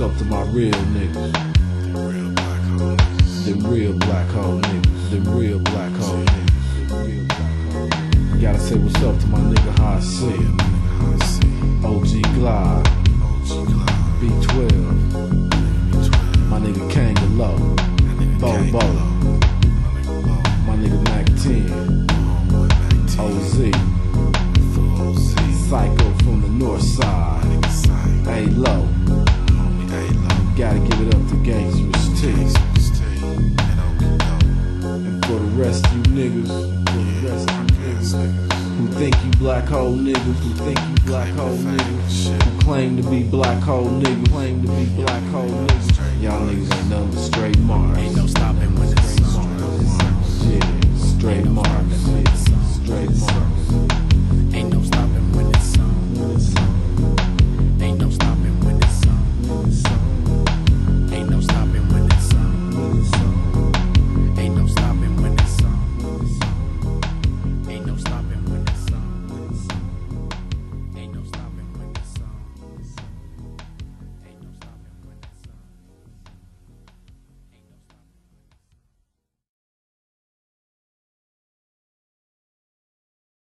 up to my real niggas. Them real black hole niggas. Them real black hole niggas. Gotta say what's up to my nigga High C, OG Glide, B12, my nigga Kangaloo, Bobo, my nigga Mac 10, OZ, Psycho from the north side, A-Low. Gotta give it up to Gangsters T. And for the rest of you niggas, who think you black hole niggas, who think you black hole niggas, who claim to be black hole niggas, y'all niggas ain't nothing but straight marks. Ain't no stopping when it's Yeah, straight marks. Straight marks.